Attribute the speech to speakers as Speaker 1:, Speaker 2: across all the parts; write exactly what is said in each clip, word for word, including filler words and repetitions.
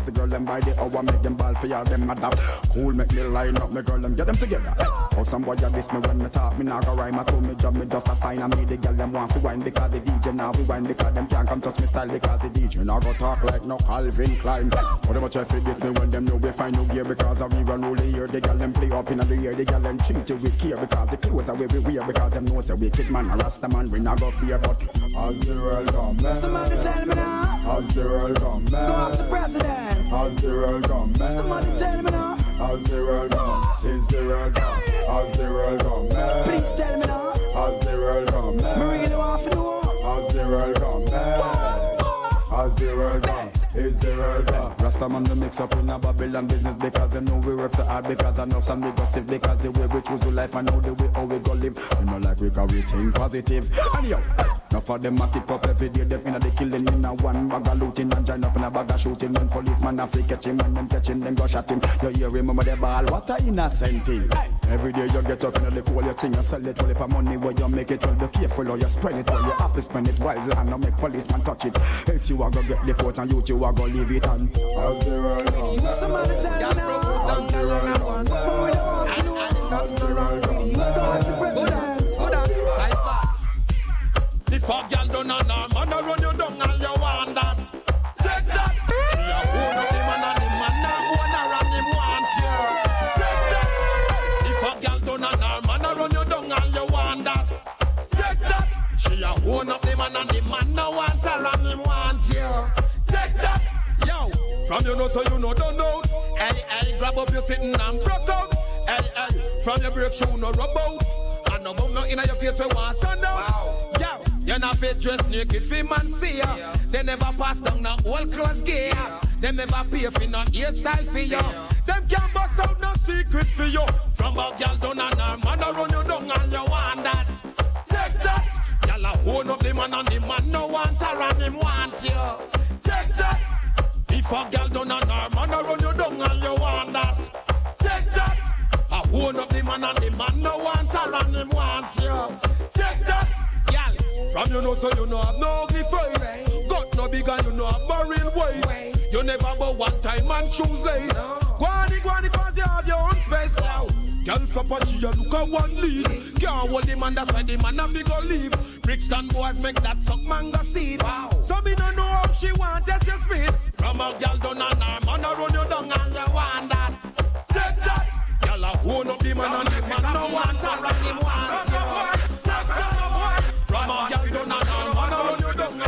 Speaker 1: bust the girl them by the hour, make them ball for y'all them adapt. Cool, make me line up, me girl them get them together. Oh, some boy you diss me when me talk, me nah go rhyme. I told me job, me just a sign. I made the girl them want to wine because the D J now we wine because them can't come touch me style because the D J now go talk like no Calvin Klein. But them a try to diss me when them know we find no gear because of we run all the year. The girl them play up in the year, the girl them treat you with care because the clothes are where we wear because them know say wicked man a Rasta man we not go fear. But as the world come, man.
Speaker 2: Somebody tell me now.
Speaker 1: As the world come, man.
Speaker 2: Go up to president.
Speaker 1: As the world come, man.
Speaker 2: Somebody tell me now.
Speaker 1: As the world come, is the world come. As the world come, man.
Speaker 2: Please tell me now.
Speaker 1: As the world come, man.
Speaker 2: Me really want to know.
Speaker 1: As the world come, man. As the world come, is the world come. Rasta man the mix up in a Babylon business because they know we work so hard because enough and we gossip because the way we choose to life and know the way how we go live. We know like we can we think positive. And yo, enough of them a kick up every day. Them inna the killing in a one bag of looting and join up in a bag of shooting. When policeman have to catch him and them catch him, them go shot him. You hear remember the ball? What a innocent thing. Every day you get up in the cool, you thing and sell it all for money where you make it. Well, be careful or you spread it. Well, you have to spend it wisely and not make policeman touch it. Else you are gonna get the court and you two are gonna leave it on. As the world comes,
Speaker 2: somebody tell me now.
Speaker 1: As the world comes, as the world comes,
Speaker 2: go down,
Speaker 3: go down, type back. If a girl done a man, man a run you down and you want that. Take that. She a own up the man and the man now own her and him want you. Take that. If a girl done a man a run you down and you want that. Take that. She a own up the man and the man now want her and him want you. Take that. Yo, from you know so you know don't know. Hey, hey, grab up your sitting and broke out. Hey, hey, from your break shoe no rub out. And no bum no inna your face we want sun out. Wow. Yo, you not fit dress naked fi man see ya. Yeah. They never pass down no old clothes gear. Yeah. They never pay for no hairstyle for you. Yeah. Them can't bust out no secret for you. From a girl down and her man a run you down and you want that. Take that. Girl a own up the man and the man no want her and him want you. Take that. If a girl done and her man a run you down and you want that. Take that. I own up the man and the man no want her and him want you. Take that. Girl, from you know so you know have no ugly face. Got no big and you know have barren waist. You never but one time and choose lace. Go on, go on, cause you have your own space now. Girl flop and she a look at one lead. Can't hold the man, that's why the man have to go leave. Brixton boys make that suck mango seed. Wow. So me don't know how she want test your speed. From a girl down and her man a run you down and you want that. Take that. Girl a own up the man and the man no want her and him want you. From a girl down and her man a run you down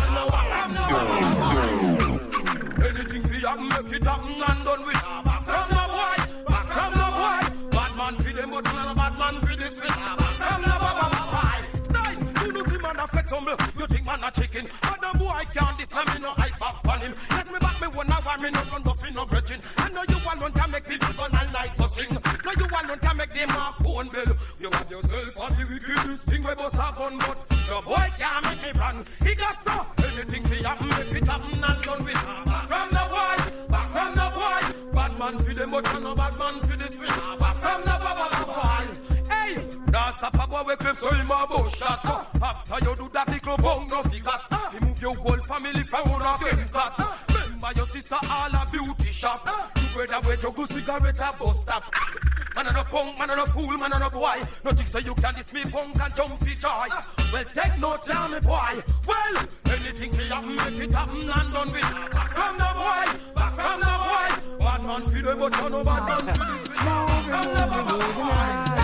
Speaker 3: and you want. Anything for happen, make it happen and done with. Back from the boy, back from the boy. Bad man for them, but not a bad man for this. Back from the boy. Style, you know see man a flex humble. You think man a chicken, but the boy can't this me no hype up on him. Yes me back me one hour, me no run nothing no bridging. I know you alone can make people gun all night busting. No you alone can make them off phone bill. You have yourself as the wickedest thing we bust a gun, but the boy can't make me run. He got so anything for happen, make it happen and done with. Back from the boy, back from the boy. Bad man for them, but no bad man for this way. Back from the boy. Hey, that's a papa we clip so him a bush shot. After you do that, the club bong no figure. He move your whole family for one of them cat. Remember your sister all a beauty shop. You better wait your good cigarette a bus stop. Man on a punk, man on a fool, man on a boy. Nothing say you can diss me punk and jump for joy. Well, take no tell me boy. Well, anything for happen, make it happen and done with. Back from the boy, back from the boy. Bad man feel them, but no bad man feel this. Back from the boy.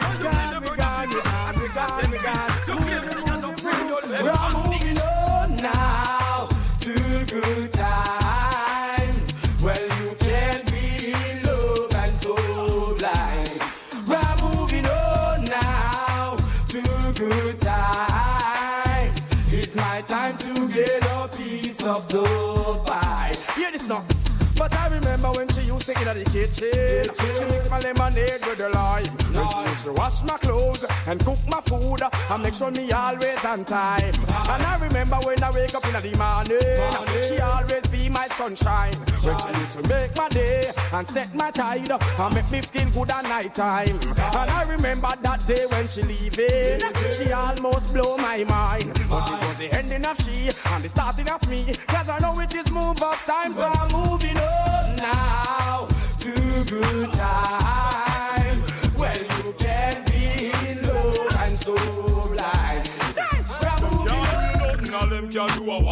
Speaker 2: We're moving on now to good times. Well, you can be in love and so blind. We're moving on now to good times. It's my time to get a piece of love pie. Hear this now. But I remember when she used to get in the kitchen. She mix my lemonade with the lime. When she used to wash my clothes and cook my food and make sure me always on time. And I remember when I wake up in the morning, she always be my sunshine. When she used to make my day and set my tide and make me feel good at night time. And I remember that day when she leaving, she almost blow my mind. But this was the ending of she and the starting of me. Cause I know it is move up time, so I'm moving on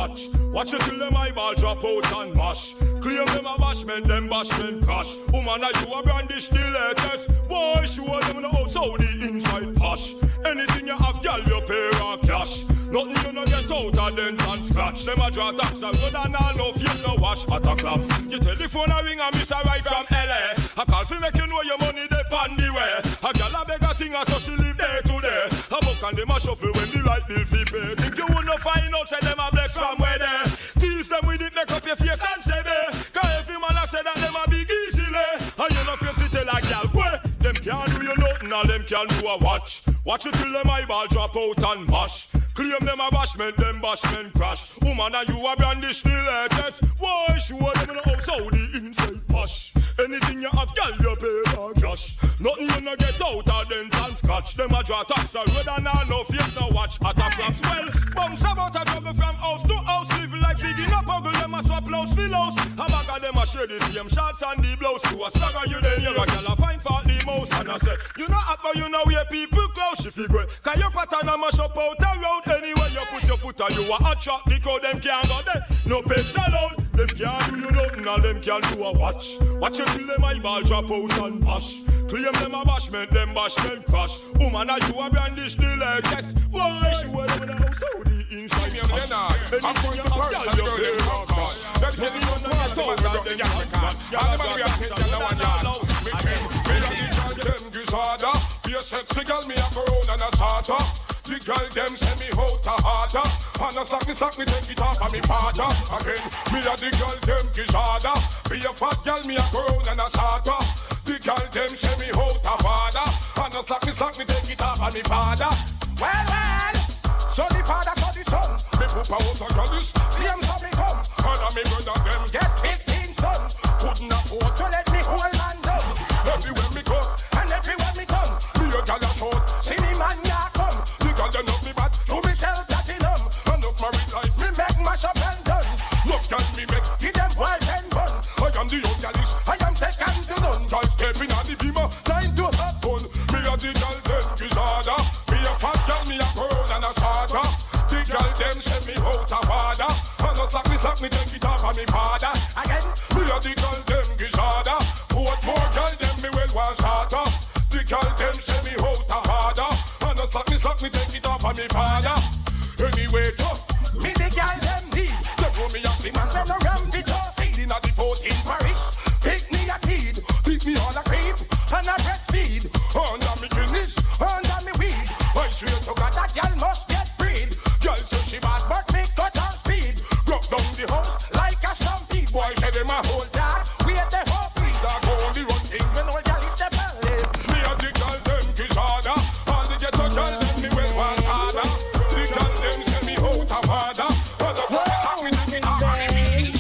Speaker 3: watch. Watch it till them eyeball drop out and mash. Claim them a bashment, them bashment crash. Woman, are you a brandish the latest? Boy, show them the house how the inside posh. Anything you have, girl, you pay or cash. Nothing you no get out of dent and scratch. Them a draw tax and good and all no face no wash at a claps. Your telephone a ring and miss a ride from L A. I call fi make you know your money dey on the way. A girl a beg a thing and so she live day to day. A buck and them a shuffle when the light bill fi pay. Think you would not find out say them a bless from where they. Tease them with it, make up your face and say they. Cause every man a say that them a big easily. And you no face it tell a girl where. Them can't do you nothing and them can't do a watch. Watch it till them eyeball drop out and mash. Claim them a bashment, them bashment crash. Woman, and you a brandish the latest. Why show them in the house how the inside posh. Anything you have, girl, you pay or cash. Nothing you no get out of dent and scratch. Them a draw tax a road and all no face no watch. At a flaps well, bounce about a juggle from house to house. Living like big in a puggle, them a swap house fill house. A bag of them a share the same shots and the blouse. To a stagger you then you a girl a find fault the mouse. And I say, you know act but you know where people close. She figure, cause your pattern a mash up out a road. Anywhere you put your foot on, you a attract the crowd. Them can't go there, no pets allowed. Them can't do you nothing and them can't do a watch. Watch it till them eyeball drop out and mash. Claim them a bashment, them bashment crash. Woman, are you a brandish the latest? Why she wear them in the house how the inside me posh.
Speaker 4: I'm going to purse and girl them rock hard. Them tell you one more time about the gal cat. All the man we have hit the one yard. Me say, me a the girl them gizada. Be a sexy girl, me a corona and a sata. The girl them say me out a harder. And a slack me slack me take it off of me father. Again, me a the girl them gizada. Be a fat girl, me a corona and a sata. The girl them say me out a father. And a slack me slack me take it off of me father. Well, well, so the father, so the son. Me poopa out a girlish, see him so me come. And a me brother them get fifteen son. Couldn't afford to let me hold man down. Everywhere me go, and everywhere me come. Me a gal a short, see me man ya come. The girl them love me bad, to me sell platinum. And up married life, me make mash up and done. Love can me make, give them wife and bun. I am the old galish, I am second to none. Guys stepping on the beamer, time to have fun. Me a the girl them gizada. Me a fat girl, me a girl and a sata. The girl them send me out a father. And a slack me slack me take it off of me father. Again, me a the girl them gizada. What more girl them me well want sata. The girl them send me out a father. And a slack me slack me take it off of me father. Anyway, tough. Me the girl them need. They throw me up the man from the rampy toss. In a the fourteenth parish. Pick me a kid. Pick me on a creep. And a breastfeed. Under me Guinness. Under me weed. I swear to God that girl must get breed. Girl so she bad but me cut her speed. Rock down the house like a stampede. Boy say them a hold dog. Wait the whole breed. Dog only run thing when all girl is step and live. Me a the girl them kishada. All the ghetto girl them me well want harder. The girl them send me out a father. But the fuck is how we do it all on me.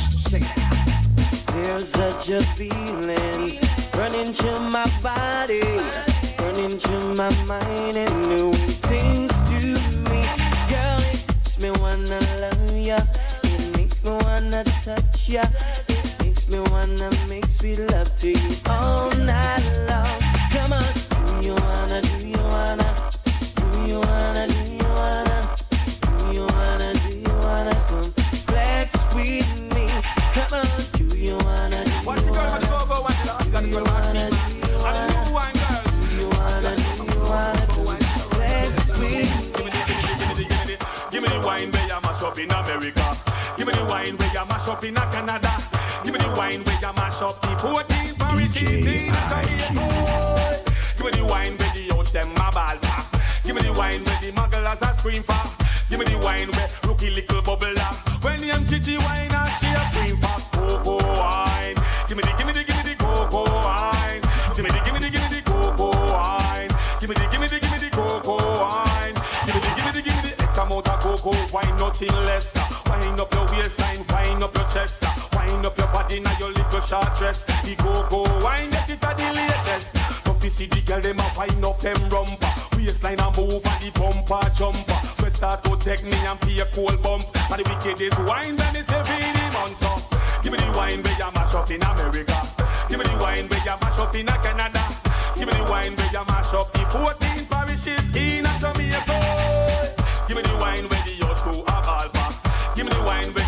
Speaker 5: There's such a feeling running through my body, running through my mind and doing things to me. Girl, it makes me wanna love ya. It makes me wanna touch ya. It makes me wanna make sweet love to you all night long. Come on, do you wanna, do you wanna, do you wanna, do you wanna, do you wanna, do you wanna come flex with me? Come on, do you wanna, do you
Speaker 2: Watch the girl,
Speaker 5: wanna,
Speaker 2: go, go, watch it. You gotta go, watch it. And the new wine girls.
Speaker 5: do you wanna, do you wanna come flex with me?
Speaker 2: Give me the, give me the, give me the, give me the, give me the wine where you mash up in America. Give me the wine where you mash up in Canada. Give me the wine where you mash up the fourteen parishes in Jamaica. Give me the wine where the youth them a ball for. Give me the wine where the mugglers a scream for. Give me the wine where rookie little bubbler. When the M chichi wine and she a scream for cocoa wine. Give me the, give me the, give me the cocoa wine. Give me the, give me the, give me the cocoa wine. Give me the, give me the, give me the cocoa wine. Give me the, give me the, give me the X amount of cocoa wine, nothing less. Wind up your waistline, wind up your chest. Wind up your body now your little short dress. The cocoa wine, get it at the latest. Don't you see the girl them a wind up them rumper. Waistline a move and the bumper jumper. Sweat start to take me and pay a cold bump. And the wickedest wine then is every month so. Give me the wine where you mash up in America. Give me the wine where you mash up in Canada. Give me the wine where you mash up the fourteen parishes in Jamaica. Give me the wine where the youth go a ball for. Give me the wine where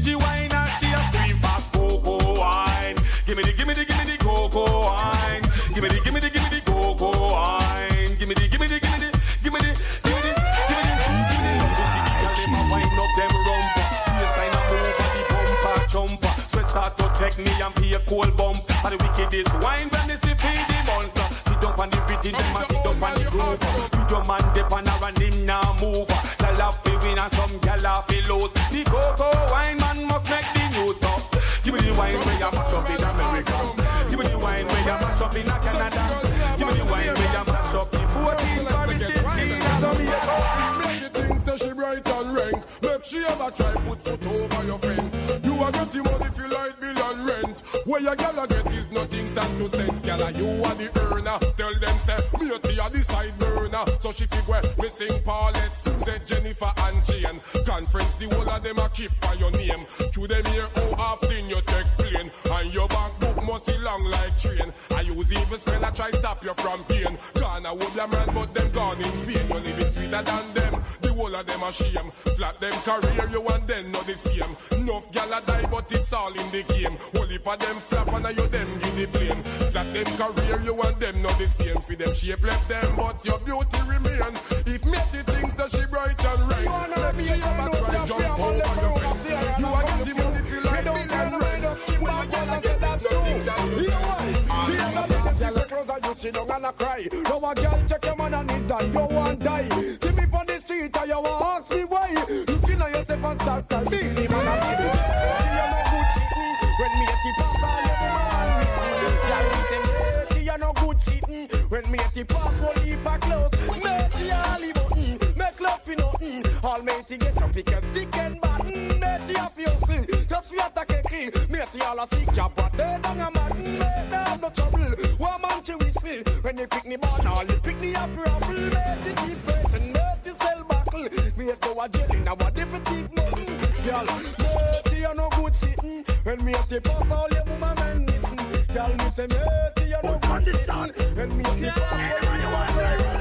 Speaker 2: she whine and she a scream for cocoa wine. Give me the, give me the, give me the cocoa wine. Give me the, give me the, give me the cocoa wine. Give me the, give me the, give me the, give me the, give me the, give me the, give me the. You see the girl them a wind up them rumpa. Waistline a move and the bumper jumper. Sweat start to take me and pay a cold bump. And the wickedest wine when they see feed the monster. Sit down on the rhythm, them a sit down on the groove. You your man dip on her and him now move. Gyal a fi win and some gyal a fi lose. The cocoa wine man must make the news up. Give me the wine where you mash up in America. Give me the wine where you mash up in Canada. Give me the wine where you mash up in fourteen parishes in Jamaica.
Speaker 4: Make the things that she bright and rank. Make she ever try put foot over your friends. You a get the money feel like bill and rent. Where your gal a get is nothing than two cents. Gal a you are the earner. Tell them say me a tea a the side burner. So she figure missing Paulette, Suzette, Jennifer and Jane. Conference the whole of them a keep by your name. To them here how often you take plane. And your back book must be long like train. I use even spell I try stop you from pain. Gone a would them man but them gone in vain. You live it sweeter than them. The whole of them a shame. Flat them career you and then not the same. Enough gal a die but it's all in the game. Whole heap of them flap and you them give the blame. Flat them career you and them not the same. For them shape left them but your beauty remain. If make the things that she bright and right. Make she ever try jump over your fence. You a get the money feel like bill and rent. When a gal a get that's true. You know why? The other day them keep close and you sit down and a cry. Now a gal check your man and he's done. You want die. See me on the street and you want ask me why. Looking at yourself and start tell me the man a see me. See you no good sitting. When me a tip off all your man listen. Gal listen me. See you no good sitting. When me a tip off all heap a clothes. Make you all the button. Make love for nothing. All matey get up pick a stick and button. Matey a feel see. Just we attack a key. Matey all a sick job but they don't a madden. Matey have no trouble. One man to whistle. When you pick me ball all you pick me up ruffle. Matey keep waiting. Matey sell buckle. Me a go a jail in a what if it keep nothing. Girl, matey you no good sitting. When me a tip off all your woman men listen. Girl me say matey you no good sitting. When me a tip off all your woman men listen.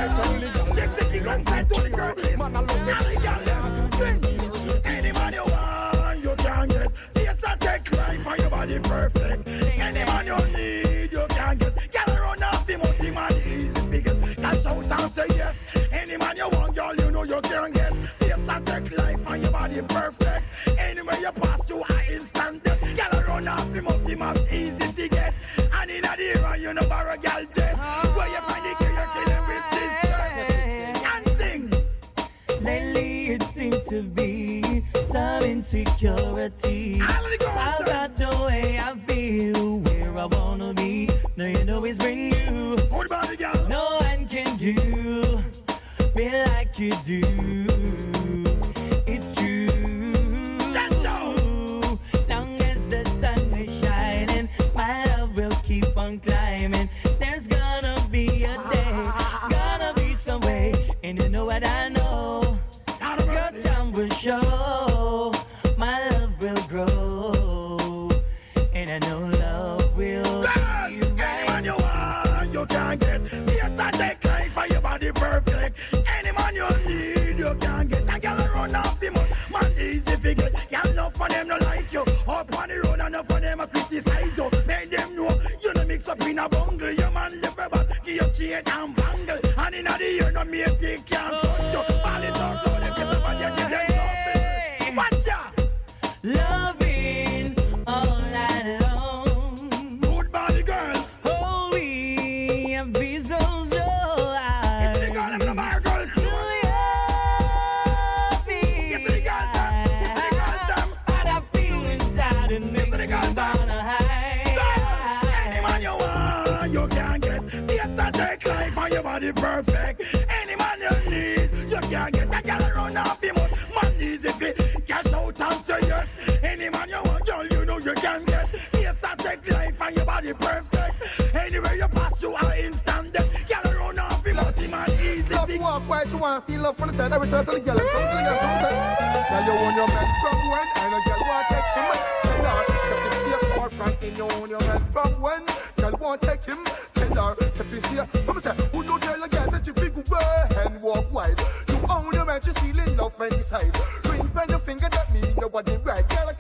Speaker 4: Check the king and fight to the girl. Man, I love it. Any man you want, you can get. Yes, I take life and your body perfect. Any man you need, you can get. Get around off the multi man easy figure. Can shout and say yes. Any man you want, girl, you know you can get. Yes, I take life and your body perfect. Anywhere you pass to, I instant it. Get around off the multi man easy to get. And in the era, you know, borrow girl dress. Where you find the girl, you're killing with this.
Speaker 5: Lately it seemed to be some insecurity about the way I feel, where I wanna be. No, you know it's brand new. No one can do feel like you do. It's true. Long as the sun is shining, my love will keep on climbing. There's gonna be a day, gonna be some way, and you know what I know. Your time will show, my love will grow, and I know love will be right.
Speaker 4: Any man you want, you can get. Yes, I take life for your body perfect. Any man you need, you can get. A girl run off the mud, man easy to get. Girl, enough for them no like you. Up on the road, enough for them a criticize you. Make them know you no mix up in a bungle. Your man live about, give your chain and bangle. And in the year, no me take can't touch you. Ball it out, so them kiss up and you give them something. Watch ya!
Speaker 5: Loving all night long.
Speaker 4: Good body girls.
Speaker 5: Oh, we have been so so high.
Speaker 4: It's the girl and the bar girls.
Speaker 5: Do you feel?
Speaker 4: It's the girls them. It's the girls them.
Speaker 5: What I feel inside and makes me wanna hide.
Speaker 4: Any man you want, you can get. Yes, I take life and your body perfect. Any man you need, you can get. A girl run off the mud, man easy fit. Cash out and say yes. Any man you want, girl, you know you can get. Yes, I take life and your body perfect. Anywhere you pass, you are instant death. Girl run off the mud, man easy fit.
Speaker 6: Love walk while you want, feel love from the side. Every time to the girl, some to the girl, some say. Girl, you own your man from when? I know girl want take him. Tell her, so if you stay far from him, you own your man from when? Girl want take him. Tell her, so if you stay, mama say, who know girl again that you figure well and walk wide. You own your man, just feeling love man decide. Ring pen your finger, that mean nobody right. Girl,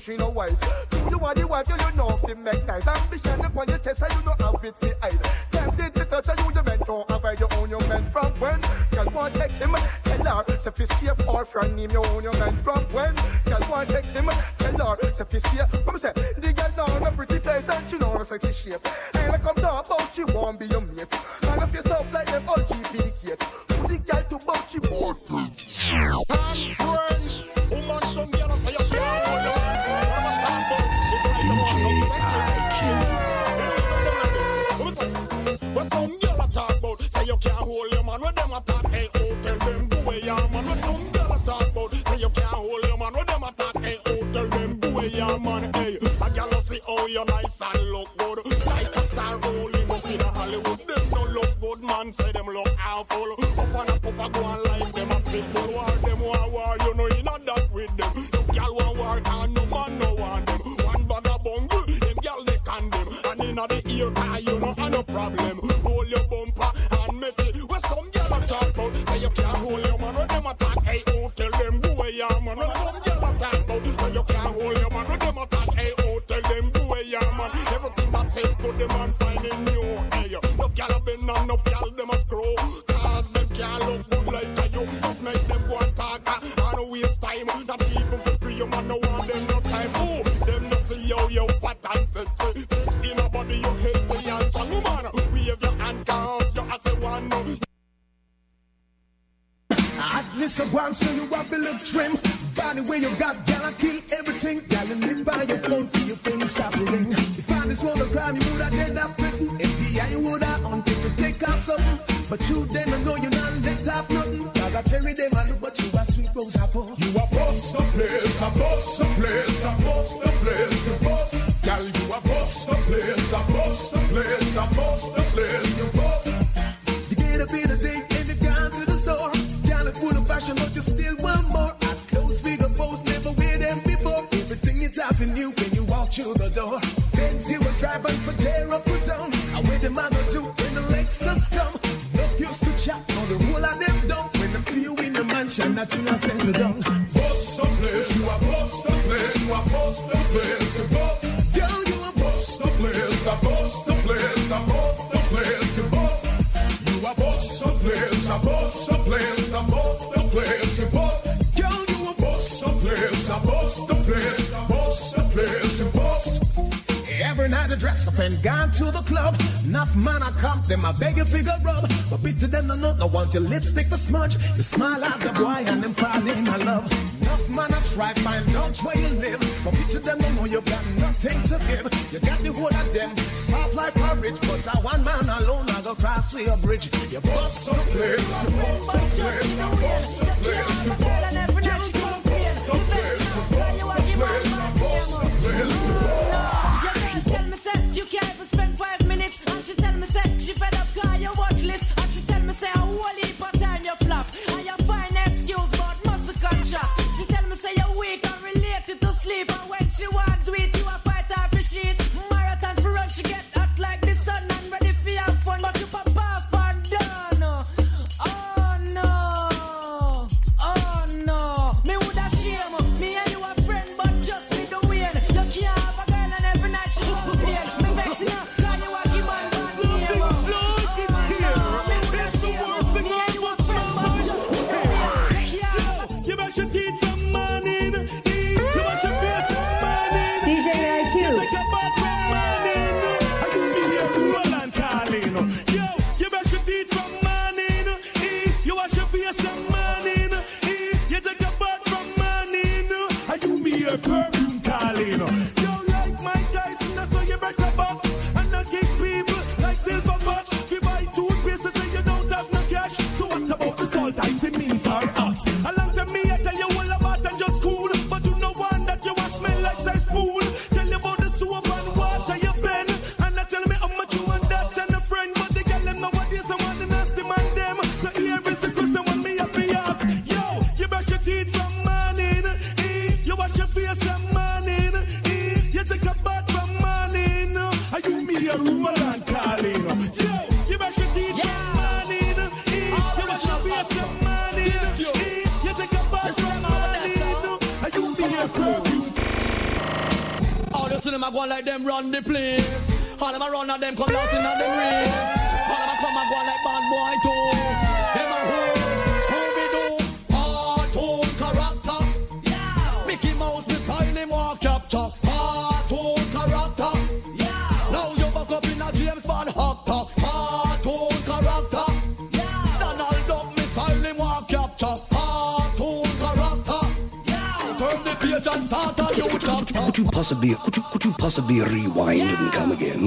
Speaker 6: she no wise. You want the wife, you you know fi make nice. Ambition upon your chest, and you know how it fi hide. Tempted to touch, and you the men don't avoid your own your men from when. Girl want take him, tell her, say fi stay far from him. You own your men from when. Girl want take him, tell her, say fi stay. Come say, the girl know a pretty face and she know a sexy shape. And I come talk about she won't be your mate. And if you stuff like them all G P kid, put the girl to bout she more.
Speaker 3: And friends, woman some girl say you can't hold your man. What am I talking about? What some girl a talk about? Say you can't hold your man. What them a talk? Hey, oh, tell them boy ya man. What some girl a talk about? Say you can't hold your man. What them a talk? Hey, oh, tell them boy ya man. Hey, a girl see how you nice and look good, like a star rolling up in a Hollywood. Them no look good, man. Say them look awful. Puff and a puff a go on like them a pit bull. War them war war, you know you not that with them. If girl want war, can no man no want them. One bag of bungle, them girl they condemn. And inna the ear car, you know a no problem. Hold your bumper and make it. Where some girl a talk about, say you can't hold your man. When them a talk, hey oh, tell them boy ya man. Where some girl a talk about, say you can't hold your man. When them a talk, hey oh, tell them boy ya man. Everything that tastes good, them man finding new. Hey, enough gyal a bend and enough gyal them a scroll. Cause them can't look good like you. Just make them go and talk and waste time. That even for free, you man no want them no time. Oh, them no see how you fat and sexy. Fit in a body you healthy and strong. Man, wave your hand cause you as a one.
Speaker 7: Hotness of one, so you have to look trim. Body where you got, girl, I kill everything. Girl, you live by your phone for your things stop ring. If I just want to crime, you would have dead that prison. F B I, you would have until you take off something. But you then I know you not let off nothing. Cause I tell you them I look but you are sweet rose apple.
Speaker 4: You a boss the place, a boss the place, a boss the place, you boss. Girl, you a boss the place, a boss the place, a boss the place, you boss.
Speaker 7: You get up in a day and you gone to the store. Girl, it's full of fashion, but you still want more. At close figure pose, never wear them before. Everything is happening new when you walk through the door. Benz you a drive and for tear up or down. I wear the man or two when the Lexus come. Not used to chat on the whole of them down. When them see you in the mansion, that you not settle down.
Speaker 4: Boss the place, you a boss the place, you a boss the place, you boss.
Speaker 7: Girl, you a
Speaker 4: boss the place, a boss the place, a boss the place, you boss. You a boss the place, a boss the place, a boss the place, you boss.
Speaker 7: Girl, you a
Speaker 4: boss the place, a boss the place, a boss the place, you boss.
Speaker 7: Every night I dress up and gone to the club. Enough man I come, them I beg you figure rub. But bitter than the note, I want your lipstick for smudge. You smile at the boy and them fall in my love. Enough man I try find out where you live. But bitter than the know you got nothing to give. You got the whole of them, soft like porridge. But I one man alone, I go cross with a bridge. You bust some place, you bust some place, you bust some place, you bust some place, you bust some place, you bust some place, you
Speaker 8: Tell me say you can't even spend five minutes. And she tell me say she fed up cause your watch list. And she tell me say a whole heap of time you flop. And you find excuse but muscle contract. She tell me say you're weak and related to sleep. And when she want to eat you a fight off a sheet. Marathon for run she get hot like the sun. And ready for your fun but you pop off and done. Oh no, oh no. Me woulda shame me and you a friend but just me the win. You can't have a girl and every night she
Speaker 3: Some see them a go like them run the place. All them a run at them come down in at them race. All them a come and go like bad boy too. Them a who? Scooby-Doo. Cartoon character. Yeah. Mickey Mouse, me style him walk capture. Cartoon character. Yeah. Now you back up in a James Bond actor. Cartoon character. Yeah. Donald Duck, me style him walk capture. Cartoon character. Yeah. Turn the page and start a new chapter.
Speaker 9: Could you possibly, could you, could you possibly rewind yeah. and come again?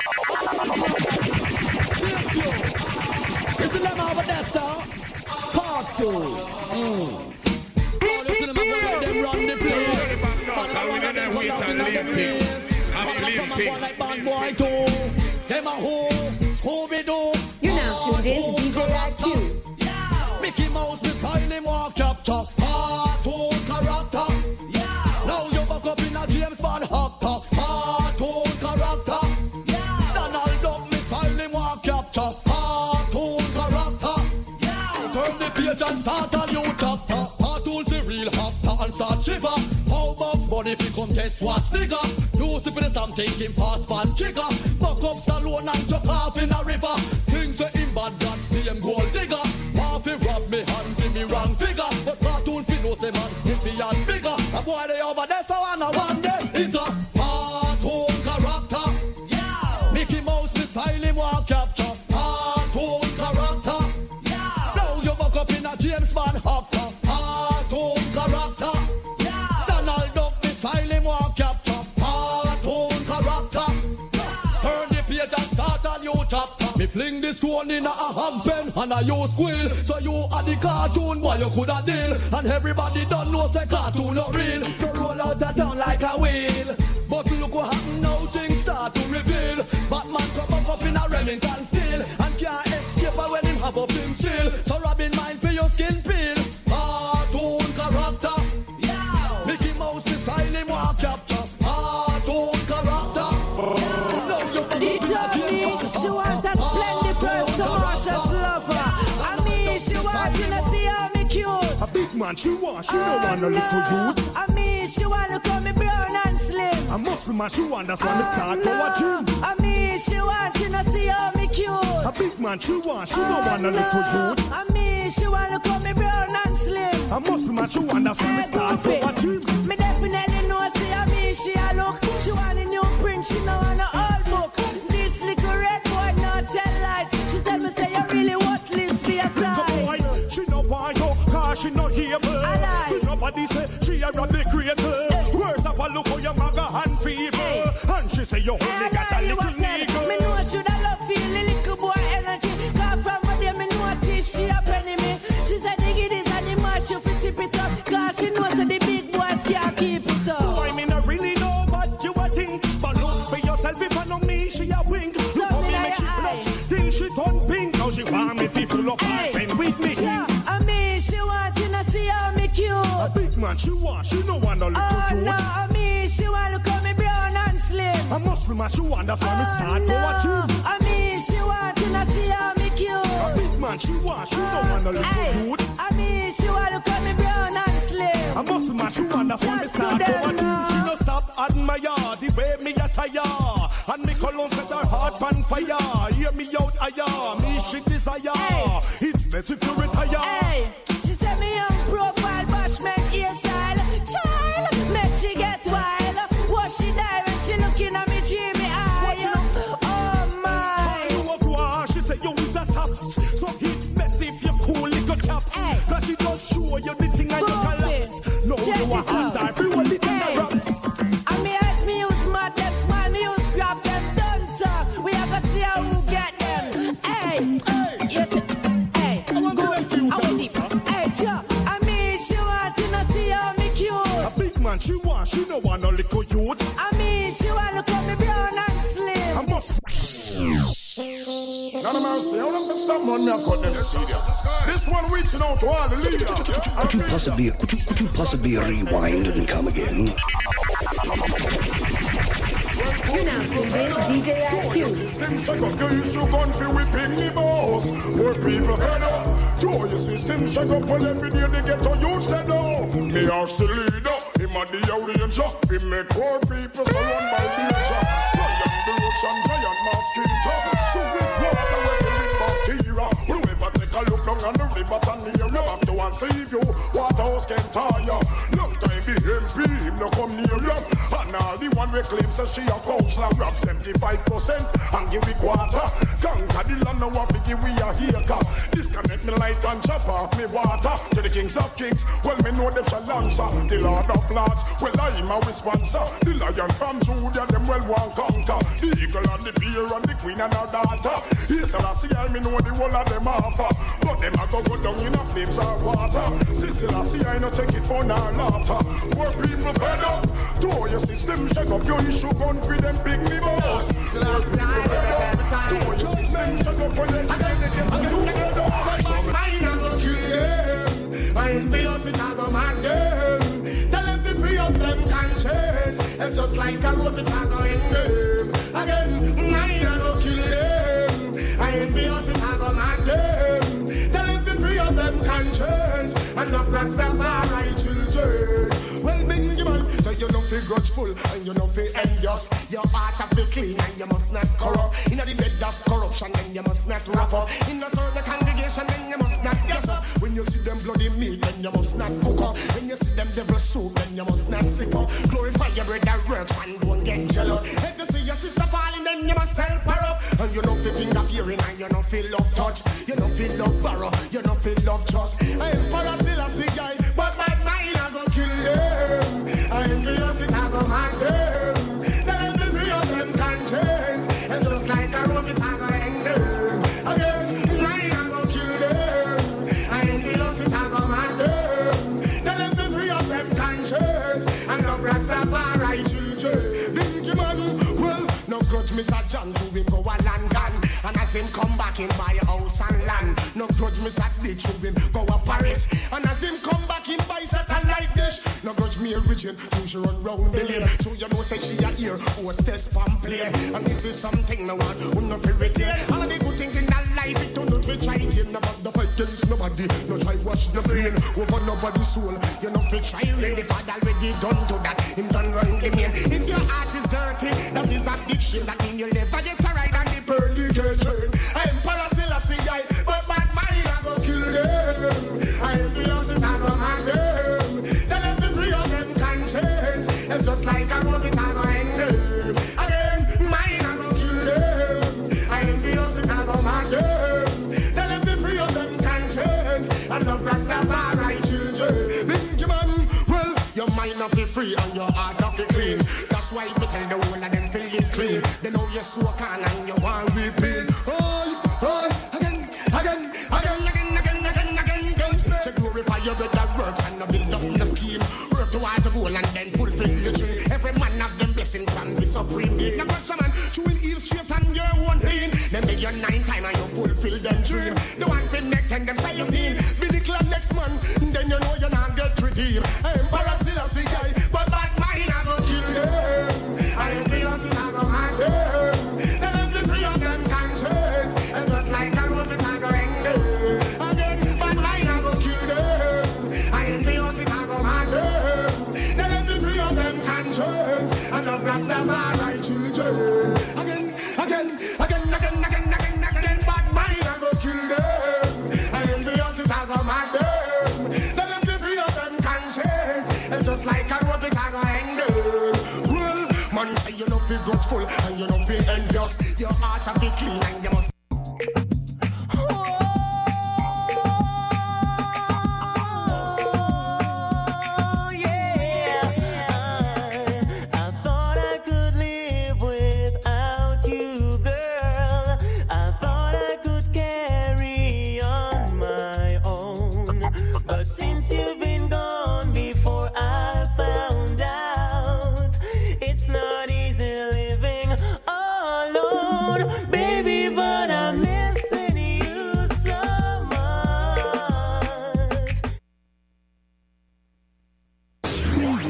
Speaker 3: Listen to them over there, sir. Cartoon. Mm. Oh, listen to them over them run the place. All them run and them come out in the place. All them come and go like bad boy too. Them a who? Scooby-Doo.
Speaker 10: You're now tuned in to D J I Q.
Speaker 3: Mickey Mouse, me style him walk capture. Cartoon character. Now you back up in a James Bond actor. Cartoon character. Donald Duck, me style him walk capture. Cartoon character. Turn the page and start a new chapter. Cartoon the real actor and start shiver. How Bugs Bunny fi come guess what's nigga? Lucy for the Sam taking pass pan trigger. Buck up Stallone and chuck off in a river. Things say him bad God see him gold digger. Half he rob me hand give me wrong figure. But cartoon fi know say man if he and bigger. A boy they over there so I know one day it's a cartoon character. Yeah. Mickey Mouse me style him walk capture. Cartoon character. Yeah. Now you back up in a James Bond actor. Cartoon character. Yeah. Donald Duck me style him walk capture. Cartoon character. Yeah. Turn the page and start a new chapter. Me fling this stone in a hand pen and a you squeal. So you are the cartoon, why you coulda deal? And everybody don't know say cartoon not real. So roll out the town like a wheel. But look what happen now, things start to reveal. Batman come up, up in a Remington steel and can't escape when him have up him seal. So Robin mind for your skin peel. Cartoon character. Yeah. Mickey Mouse me style him walk capture. Cartoon character. Now you
Speaker 8: she wants a splendid first to Marsha's lover. I mean, she wants to see how me cute.
Speaker 7: A big man she want, she don't want a little youth.
Speaker 8: I mean, she want to call me brown and slim.
Speaker 7: A muscle man she want, that's why me start power gym.
Speaker 8: I mean, she want to see how me cute.
Speaker 7: A big man she want, she don't want a little youth.
Speaker 8: I mean, she want to call me brown and slim.
Speaker 7: A muscle man she want, that's why me start power gym.
Speaker 8: Me definitely know, see, I mean, she a look. She want a new print, she know want a old book. This little red boy not tell lies. She tell me say you really worthless for your size.
Speaker 7: She no want you, cause she no hear me. Nobody say she a rabbit creator. Words of a look how your maga and fever. And she say you only got a little nigga.
Speaker 8: Me know should I love feel the little boy energy. Cause from for them me notice she a penny me. She said diggy this and the mash you fi sip it up. Cause she knows that the big boys can't keep it up.
Speaker 7: Boy me no really know what you a think. But look for yourself if I know me she a wink. Look how me make she blush, then she turn pink. Now she want me fi full up her pen with me.
Speaker 8: Yeah, I mean she want to see how me cute.
Speaker 7: A big man she want, she no want a little
Speaker 8: oh,
Speaker 7: cute.
Speaker 8: No, I mean she want to call me brown and slim.
Speaker 7: A muscle man she want, that's why me start
Speaker 8: no,
Speaker 7: power gym.
Speaker 8: I mean she want to see how me cute.
Speaker 7: A big man she want, she no want a little cute.
Speaker 8: I mean she want to call me brown and slim.
Speaker 7: A muscle man she want, that's why me start power gym. She no stop admire the way me attire. And me cologne set her heart on fire. Hear me out, aya, me she desire. Hey. It's best if you retire.
Speaker 8: Hey. She said me young profile, bashment hairstyle. Child, make she get wild. What she die when she looking at me dreamy eye. Oh my.
Speaker 7: You a go, she said you is a saps. So it's best if you cool little chaps. Hey. Cause she just show you the thing and you collapse. No, you a hands are free one little hey. raps.
Speaker 8: And me eyes me use mad, them smile me use grab them. Don't talk, we have to see how who get them. Hey, hey, you t- hey,
Speaker 7: I want to them to you,
Speaker 8: hey, Joe, I mean she want to not see how me cute.
Speaker 7: A big man she want, she no want a little youth.
Speaker 8: I mean she want to call me brown and slim.
Speaker 7: I must.
Speaker 6: None of mercy, I don't stop on me and cut them studio. This one reaching out to all the leaders.
Speaker 9: Could you possibly, could you, could you possibly rewind and come again?
Speaker 10: You're now tuned in to D J I Q.
Speaker 6: Check up your issue, gun for whipping me boss. Poor people fed up. Throw your system, check up on every day they get to use them now. Me ask the leader, him
Speaker 4: Him a the danger. He make poor people surround by danger. Giant the ocean, giant mosquito. So with water we live bacteria. Whoever take a look down on the river and near you back to and save you. Waterhouse can tire. Long time the M P him no come near you. And all the one we claim says she a councillor grab seventy-five percent and give we quarter. Conquer the land now we give we a acre. Disconnect me light and chop off me water. To the kings of kings, well me know them shall answer. The Lord of lords, well I am a sponsor. The lion from Judah, them well one conquer. The eagle and the bear and the queen and her daughter. Yes, I see I me know the whole of them offer. But them a go go down in a flames of water. Sister, I see I no take it for no laughter. Poor people fed up. To your system shake up your issue gun for them big me boss. Till I see I every time. To your system shake up for them. Again, again, again, again. Mine I go kill them. I envious it I go mad them. Tell them to free up them conscience. It's just like a rope it I go in them. Again, mine I go kill them. I envious it I go mad them. Tell them to free up them conscience. And not Rastafari children. Well, Bingy man, so you don't feel grudgeful and you don't feel envious. Your heart have to clean and you must not corrupt. In the bed of corruption and you must not wrap up. In the sort of congregation then you must not guess up. When you see them bloody meat then you must not cook up. When you see them devil soup then you must not sip up. Glorify your brother works and don't get jealous. If you see your sister falling then you must help her up. And you don't feel finger fearing and you don't feel love touch. You don't feel love borrow, you don't feel love trust. I am Paracilla guy, but my mind I go kill them. I envious it, I go mad them. Tell them to free up them conscience. And just like a rope, it I go hang them. Again, mine I go kill them. I envious it, I go mad them. Tell them to free up them conscience. And love Rastafari children. Bingy man, well, no grudge Mister John to him go a land gun. And as him come back in buy a house and land. No grudge Mister Ditch to him go a Paris. And as him come back in buy satellite dish. No grudge me Richard, who she run round the lane. So you know say she a ear, hostess from plane. And this is something no one who no feel it here. All of the good things in that life, it don't know to try again. No the fight against nobody, no try wash the brain over nobody's soul. You know fi try rain, if I already done to that, him done run the main. If your heart is dirty, that is addiction. That mean you'll never get a ride on the pearly gate train. I am Paracilla guy, but bad mind I go kill them. I am Dios and I go mad them. Tell them to free up them conscience. It's just like a rope it I go hang them. Again, mine I go kill them. I am Dios and I go mad them. Tell them to free up them conscience. And love Rastafari children. Bingy man, well, your mind not be free and your heart not be clean. That's why me tell the whole of them feel it clean. They know you're so can and you want repeat. Oh, oh, again, again, again, again, again, again, again, again. Say glorify your brother's works and not build up in the scheme. Work towards the goal and then fulfill the dream. Every man have them blessings from the supreme being. Now watch a man chewing heel straight on your own pain. Then make your nine time and you fulfill them dream. The one thing next and them say you mean. Be the club next month, then you know you're not get redeemed. I am Paracilla guy, but bad mind I go kill them. I am Dios and I go mad them. Tell them to free up them conscience. And just like a rope it I go hang them. Again, bad mind I go kill them. I am Dios and I go mad them. Tell them to free up them conscience. And love Rastafari children. Again, again, again, again, again, again, again, bad mind I go kill them. I am Dios and I go mad them. Tell them to free up them conscience. And just like a rope it I go hang them. Man say you don't feel grudgeful and you don't feel envious.